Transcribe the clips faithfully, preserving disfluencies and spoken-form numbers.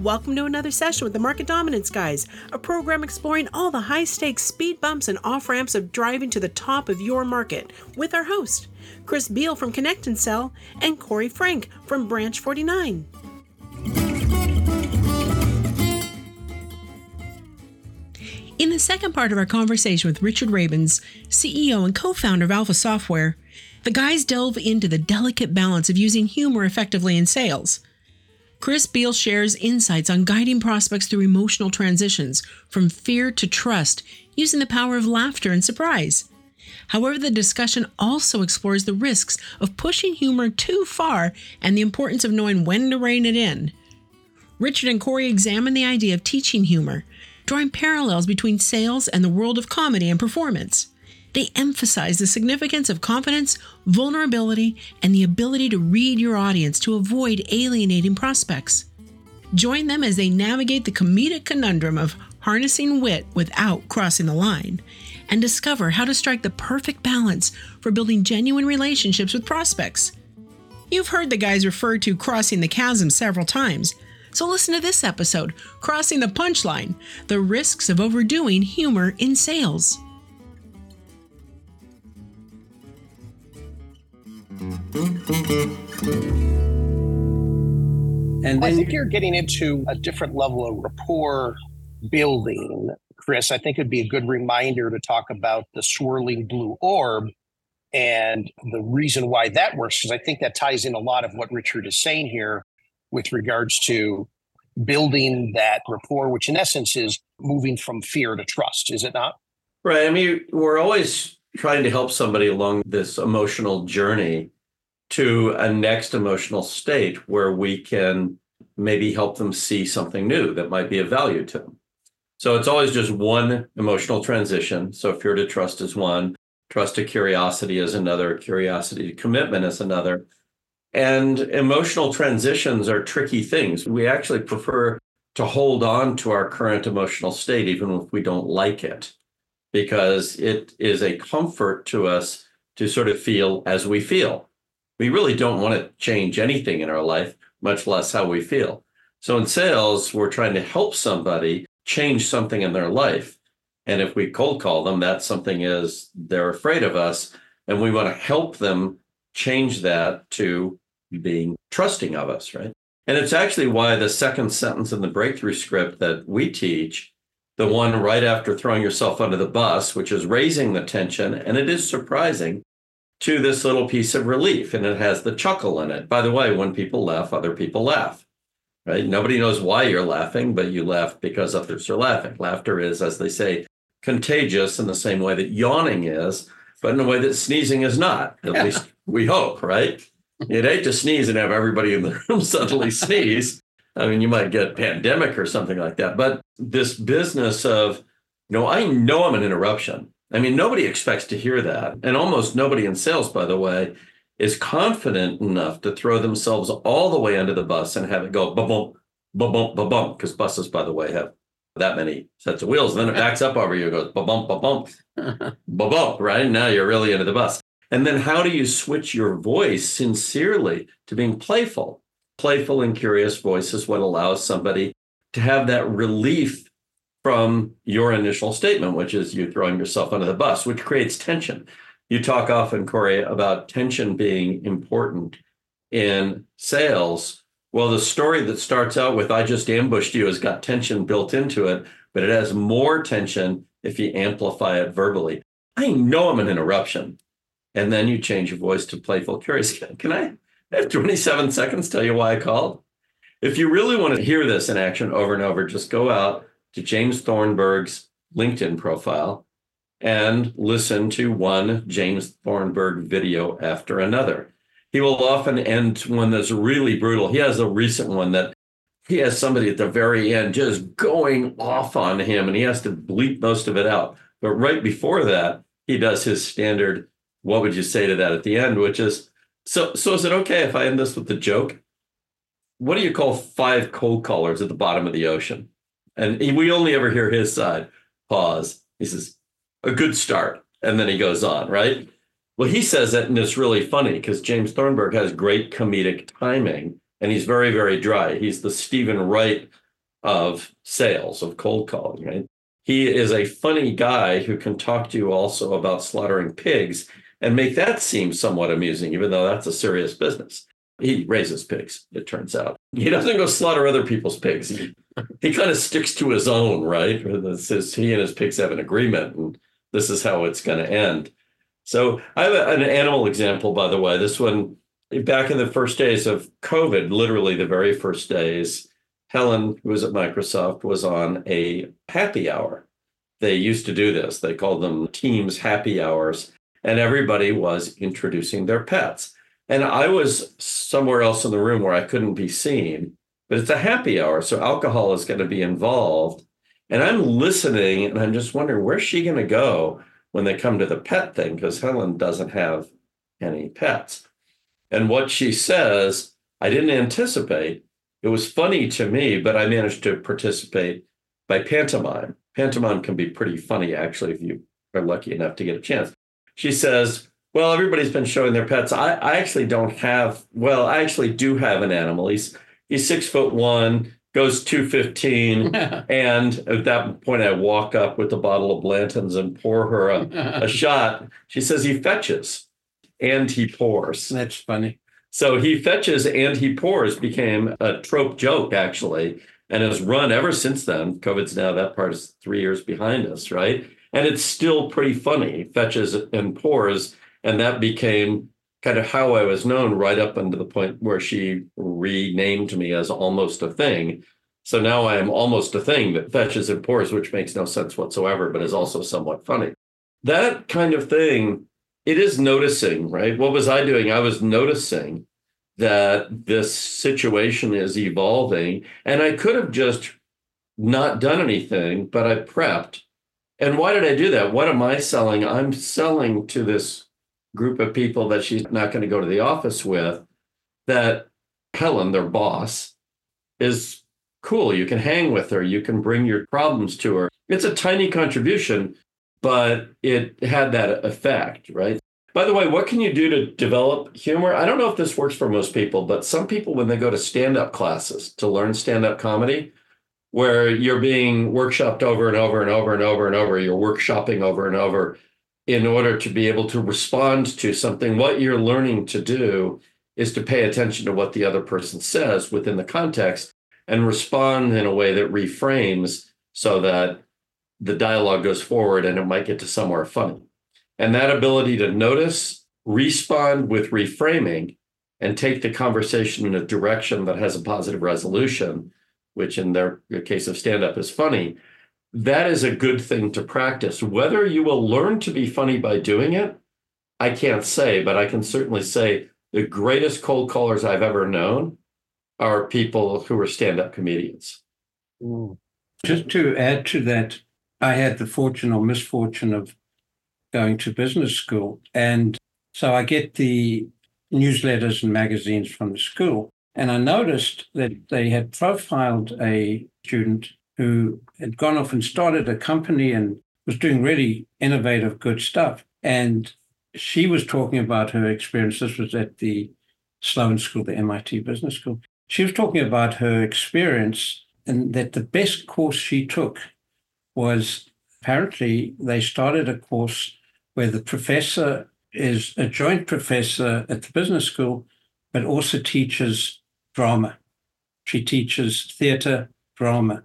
Welcome to another session with the Market Dominance Guys, a program exploring all the high-stakes speed bumps and off-ramps of driving to the top of your market, with our host, Chris Beal from Connect and Sell, and Corey Frank from Branch forty-nine. In the second part of our conversation with Richard Rabins, C E O and co-founder of Alpha Software, the guys delve into the delicate balance of using humor effectively in sales. Chris Beal shares insights on guiding prospects through emotional transitions from fear to trust using the power of laughter and surprise. However, the discussion also explores the risks of pushing humor too far and the importance of knowing when to rein it in. Richard and Corey examine the idea of teaching humor, drawing parallels between sales and the world of comedy and performance. They emphasize the significance of confidence, vulnerability, and the ability to read your audience to avoid alienating prospects. Join them as they navigate the comedic conundrum of harnessing wit without crossing the line, and discover how to strike the perfect balance for building genuine relationships with prospects. You've heard the guys refer to crossing the chasm several times, so listen to this episode, Crossing the Punchline, the risks of overdoing humor in sales. And I think you're getting into a different level of rapport building, Chris. I think it'd be a good reminder to talk about the swirling blue orb and the reason why that works, because I think that ties in a lot of what Richard is saying here with regards to building that rapport, which in essence is moving from fear to trust, is it not? Right. I mean, we're always trying to help somebody along this emotional journey to a next emotional state where we can maybe help them see something new that might be of value to them. So it's always just one emotional transition. So fear to trust is one, trust to curiosity is another, curiosity to commitment is another. And emotional transitions are tricky things. We actually prefer to hold on to our current emotional state, even if we don't like it, because it is a comfort to us to sort of feel as we feel. We really don't want to change anything in our life, much less how we feel. So in sales, we're trying to help somebody change something in their life. And if we cold call them, that something is they're afraid of us, and we want to help them change that to being trusting of us, right? And it's actually why the second sentence in the breakthrough script that we teach, the one right after throwing yourself under the bus, which is raising the tension, and it is surprising, to this little piece of relief, and it has the chuckle in it. By the way, when people laugh, other people laugh, right? Nobody knows why you're laughing, but you laugh because others are laughing. Laughter is, as they say, contagious in the same way that yawning is, but in a way that sneezing is not, at yeah. least we hope, right? You'd hate to sneeze and have everybody in the room suddenly sneeze. I mean, you might get a pandemic or something like that. But this business of, you know, I know I'm an interruption. I mean, nobody expects to hear that. And almost nobody in sales, by the way, is confident enough to throw themselves all the way under the bus and have it go ba-bump, ba-bump, ba-bump, because buses, by the way, have that many sets of wheels. And then it backs up over you and goes ba-bump, ba-bump, ba-bump, right? Now you're really into the bus. And then how do you switch your voice sincerely to being playful? Playful and curious voice is what allows somebody to have that relief from your initial statement, which is you throwing yourself under the bus, which creates tension. You talk often, Corey, about tension being important in sales. Well, the story that starts out with, I just ambushed you, has got tension built into it, but it has more tension if you amplify it verbally. I know I'm an interruption. And then you change your voice to playful, curious. Can I have twenty-seven seconds tell you why I called? If you really want to hear this in action over and over, just go out to James Thornburg's LinkedIn profile and listen to one James Thornburg video after another. He will often end one that's really brutal. He has a recent one that he has somebody at the very end just going off on him, and he has to bleep most of it out. But right before that, he does his standard, what would you say to that at the end, which is, so so is it okay if I end this with a joke? What do you call five cold callers at the bottom of the ocean? And he, we only ever hear his side. Pause. He says, a good start. And then he goes on, right? Well, he says that, and it's really funny because James Thornburg has great comedic timing, and he's very, very dry. He's the Stephen Wright of sales, of cold calling, right? He is a funny guy who can talk to you also about slaughtering pigs and make that seem somewhat amusing, even though that's a serious business. He raises pigs, it turns out. He doesn't go slaughter other people's pigs. He, he kind of sticks to his own, right? This is, he and his pigs have an agreement, and this is how it's going to end. So I have a, an animal example, by the way. This one, back in the first days of COVID, literally the very first days, Helen, who was at Microsoft, was on a happy hour. They used to do this. They called them Teams happy hours, and everybody was introducing their pets. And I was somewhere else in the room where I couldn't be seen, but it's a happy hour, so alcohol is going to be involved. And I'm listening, and I'm just wondering, where's she going to go when they come to the pet thing? Because Helen doesn't have any pets. And what she says, I didn't anticipate. It was funny to me, but I managed to participate by pantomime. Pantomime can be pretty funny, actually, if you are lucky enough to get a chance. She says, well, everybody's been showing their pets. I, I actually don't have, well, I actually do have an animal. He's he's six foot one, goes two fifteen. And at that point, I walk up with a bottle of Blanton's and pour her a, a shot. She says he fetches and he pours. That's funny. So he fetches and he pours became a trope joke, actually, and has run ever since then. COVID's now, that part is three years behind us, right? And it's still pretty funny, fetches and pours. And that became kind of how I was known right up until the point where she renamed me as Almost a Thing. So now I am almost a thing that fetches and pours, which makes no sense whatsoever, but is also somewhat funny. That kind of thing, it is noticing, right? What was I doing? I was noticing that this situation is evolving, and I could have just not done anything, but I prepped. And why did I do that? What am I selling? I'm selling to this group of people that she's not going to go to the office with, that Helen, their boss, is cool. You can hang with her. You can bring your problems to her. It's a tiny contribution, but it had that effect, right? By the way, what can you do to develop humor? I don't know if this works for most people, but some people, when they go to stand-up classes to learn stand-up comedy, where you're being workshopped over and over and over and over and over, you're workshopping over and over in order to be able to respond to something, what you're learning to do is to pay attention to what the other person says within the context and respond in a way that reframes so that the dialogue goes forward and it might get to somewhere funny. And that ability to notice, respond with reframing, and take the conversation in a direction that has a positive resolution, which in their case of stand-up is funny, that is a good thing to practice. Whether you will learn to be funny by doing it, I can't say, but I can certainly say the greatest cold callers I've ever known are people who are stand-up comedians. Ooh. Just to add to that, I had the fortune or misfortune of going to business school. And so I get the newsletters and magazines from the school. And I noticed that they had profiled a student who had gone off and started a company and was doing really innovative, good stuff. And she was talking about her experience. This was at the Sloan School, the M I T Business School. She was talking about her experience and that the best course she took was, apparently they started a course where the professor is a joint professor at the business school, but also teaches drama. She teaches theater, drama.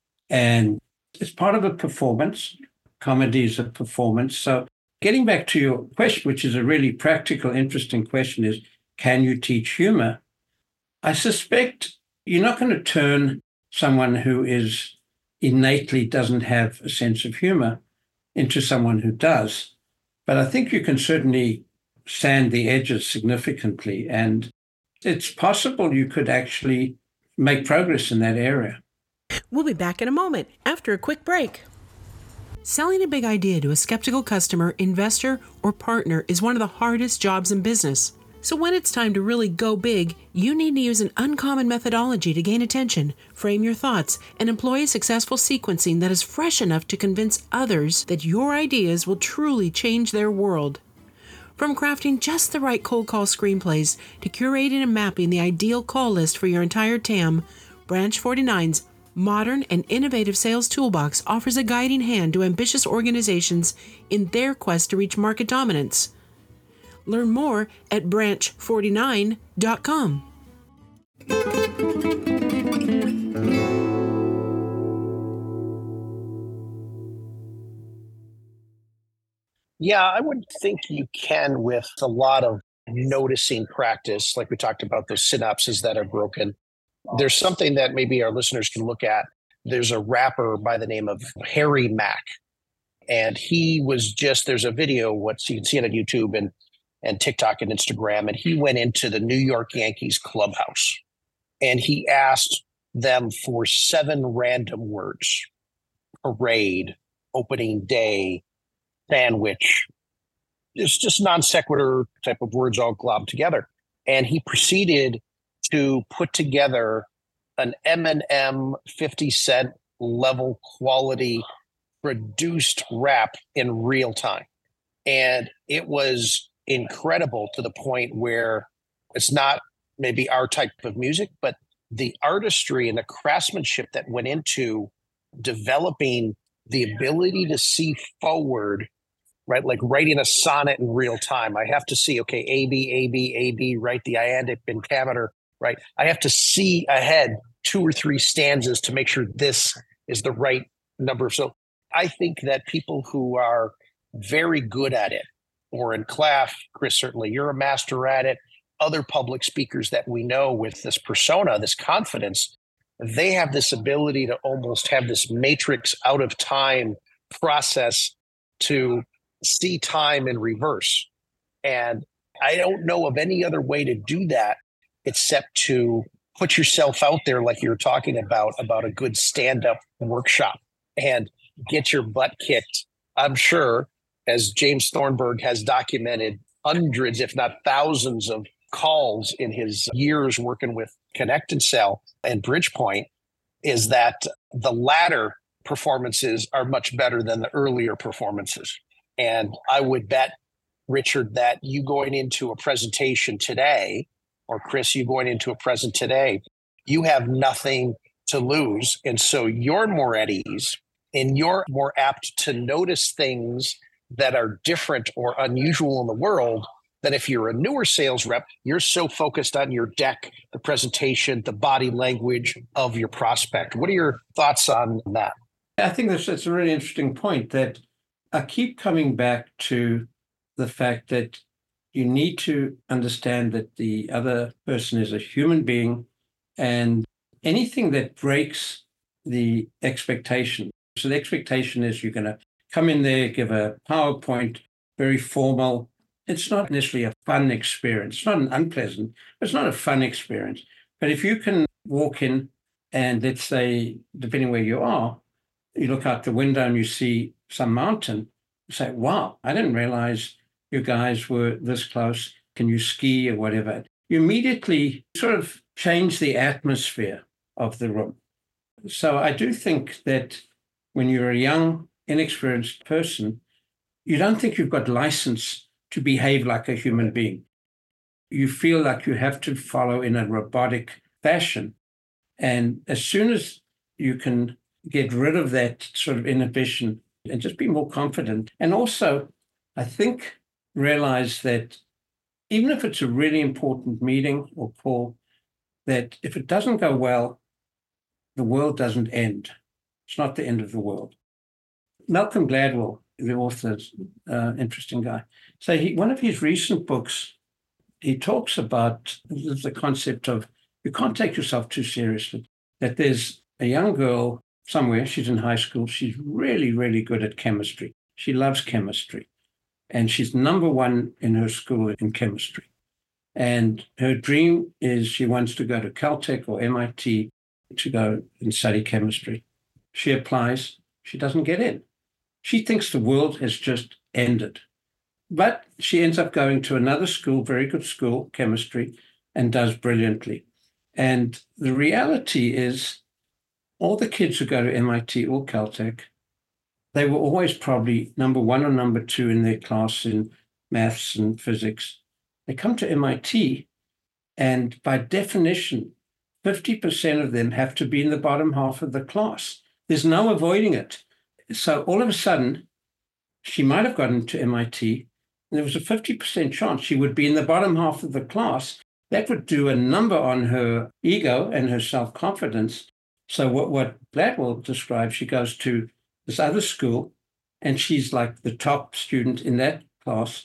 And it's part of a performance. Comedy is a performance. So getting back to your question, which is a really practical, interesting question, is can you teach humor? I suspect you're not going to turn someone who is innately doesn't have a sense of humor into someone who does. But I think you can certainly sand the edges significantly. And it's possible you could actually make progress in that area. We'll be back in a moment after a quick break. Selling a big idea to a skeptical customer, investor, or partner is one of the hardest jobs in business. So when it's time to really go big, you need to use an uncommon methodology to gain attention, frame your thoughts, and employ a successful sequencing that is fresh enough to convince others that your ideas will truly change their world. From crafting just the right cold call screenplays to curating and mapping the ideal call list for your entire T A M, Branch forty-nine's modern and innovative sales toolbox offers a guiding hand to ambitious organizations in their quest to reach market dominance. Learn more at branch forty-nine dot com. Yeah, I would think you can with a lot of noticing practice, like we talked about those synapses that are broken. There's something that maybe our listeners can look at. There's a rapper by the name of Harry Mack, and he was just, there's a video, what you can see it on YouTube and, and TikTok and Instagram, and he went into the New York Yankees clubhouse, and he asked them for seven random words: parade, opening day, sandwich. It's just non sequitur type of words all globbed together. And he proceeded to put together an M and M fifty cent level quality produced rap in real time. And it was incredible to the point where it's not maybe our type of music, but the artistry and the craftsmanship that went into developing the ability to see forward, right? Like writing a sonnet in real time. I have to see, okay, A, B, A, B, A, B, write the iambic pentameter, right? I have to see ahead two or three stanzas to make sure this is the right number. So I think that people who are very good at it, or in Claff, Chris, certainly you're a master at it, other public speakers that we know with this persona, this confidence, they have this ability to almost have this matrix out of time process to see time in reverse. And I don't know of any other way to do that except to put yourself out there, like you're talking about, about a good stand-up workshop and get your butt kicked. I'm sure, as James Thornburg has documented hundreds, if not thousands of calls in his years working with Connect and Sell and Bridgepoint, is that the latter performances are much better than the earlier performances. And I would bet, Richard, that you going into a presentation today, or Chris, you going into a present today, you have nothing to lose. And so you're more at ease and you're more apt to notice things that are different or unusual in the world than if you're a newer sales rep. You're so focused on your deck, the presentation, the body language of your prospect. What are your thoughts on that? I think that's, that's a really interesting point, that I keep coming back to the fact that you need to understand that the other person is a human being, and anything that breaks the expectation. So the expectation is you're going to come in there, give a PowerPoint, very formal. It's not necessarily a fun experience. It's not an unpleasant, but it's not a fun experience. But if you can walk in and, let's say, depending where you are, you look out the window and you see some mountain, you say, wow, I didn't realize you guys were this close. Can you ski or whatever? You immediately sort of change the atmosphere of the room. So I do think that when you're a young, inexperienced person, you don't think you've got license to behave like a human being. You feel like you have to follow in a robotic fashion. And as soon as you can get rid of that sort of inhibition and just be more confident, and also, I think, realize that even if it's a really important meeting or call, that if it doesn't go well, the world doesn't end. It's not the end of the world. Malcolm Gladwell, the author, uh, interesting guy. So he, one of his recent books, he talks about the concept of you can't take yourself too seriously, that there's a young girl somewhere, she's in high school, she's really, really good at chemistry. She loves chemistry. And she's number one in her school in chemistry. And her dream is she wants to go to Caltech or M I T to go and study chemistry. She applies, she doesn't get in. She thinks the world has just ended. But she ends up going to another school, very good school, chemistry, and does brilliantly. And the reality is, all the kids who go to M I T or Caltech, they were always probably number one or number two in their class in maths and physics. They come to M I T, and by definition, fifty percent of them have to be in the bottom half of the class. There's no avoiding it. So all of a sudden, she might have gotten to M I T, and there was a fifty percent chance she would be in the bottom half of the class. That would do a number on her ego and her self-confidence. So what, what Gladwell describes, she goes to this other school, and she's like the top student in that class,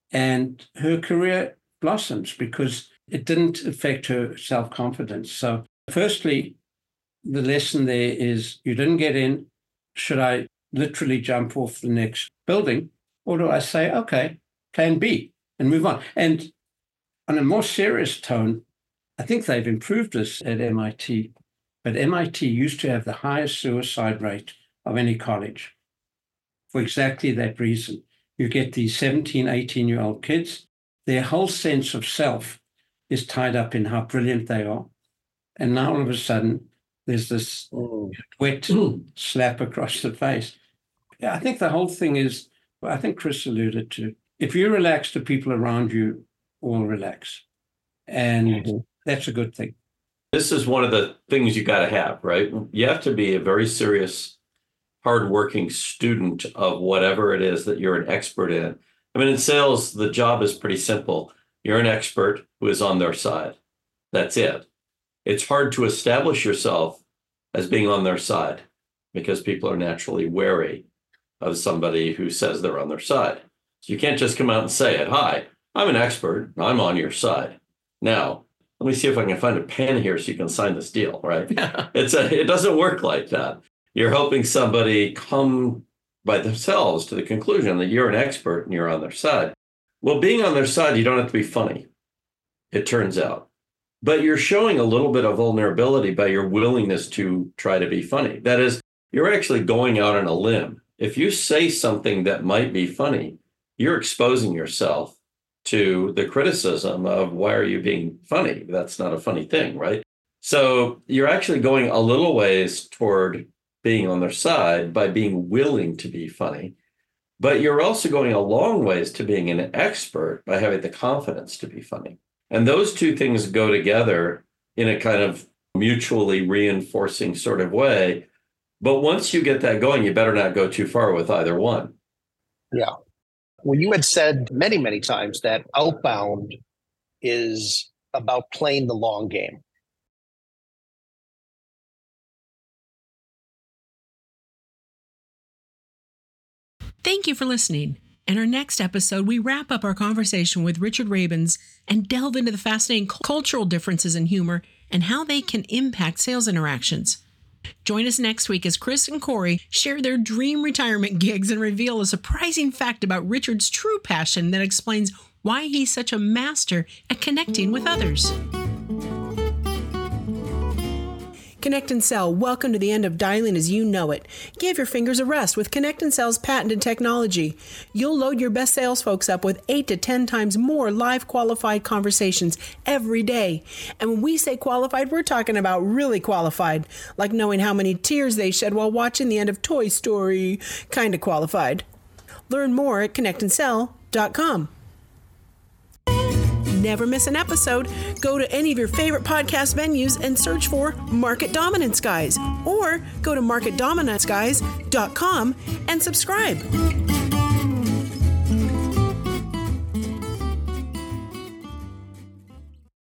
and her career blossoms because it didn't affect her self-confidence. So firstly, the lesson there is you didn't get in. Should I literally jump off the next building? Or do I say, okay, plan B and move on? And on a more serious tone, I think they've improved this at M I T, but M I T used to have the highest suicide rate of any college for exactly that reason. You get these seventeen, eighteen-year-old kids, their whole sense of self is tied up in how brilliant they are. And now all of a sudden, there's this oh. wet slap across the face. Yeah, I think the whole thing is, I think Chris alluded to, if you relax, the people around you will relax. And mm-hmm. that's a good thing. This is one of the things you got to have, right? You have to be a very serious, hardworking student of whatever it is that you're an expert in. I mean, in sales, the job is pretty simple. You're an expert who is on their side. That's it. It's hard to establish yourself as being on their side because people are naturally wary of somebody who says they're on their side. So you can't just come out and say it. Hi, I'm an expert. I'm on your side. Now, let me see if I can find a pen here so you can sign this deal, right? it's a, it doesn't work like that. You're helping somebody come by themselves to the conclusion that you're an expert and you're on their side. Well, being on their side, you don't have to be funny, it turns out. But you're showing a little bit of vulnerability by your willingness to try to be funny. That is, you're actually going out on a limb. If you say something that might be funny, you're exposing yourself to the criticism of why are you being funny? That's not a funny thing, right? So you're actually going a little ways toward being on their side by being willing to be funny. But you're also going a long ways to being an expert by having the confidence to be funny. And those two things go together in a kind of mutually reinforcing sort of way. But once you get that going, you better not go too far with either one. Yeah. Well, you had said many, many times that outbound is about playing the long game. Thank you for listening. In our next episode, we wrap up our conversation with Richard Rabins and delve into the fascinating cultural differences in humor and how they can impact sales interactions. Join us next week as Chris and Corey share their dream retirement gigs and reveal a surprising fact about Richard's true passion that explains why he's such a master at connecting with others. Connect and Sell, welcome to the end of dialing as you know it. Give your fingers a rest with Connect and Sell's patented technology. You'll load your best sales folks up with eight to ten times more live qualified conversations every day. And when we say qualified, we're talking about really qualified, like knowing how many tears they shed while watching the end of Toy Story, kind of qualified. Learn more at connect and sell dot com. Never miss an episode. Go to any of your favorite podcast venues and search for Market Dominance Guys, or go to market dominance guys dot com and subscribe.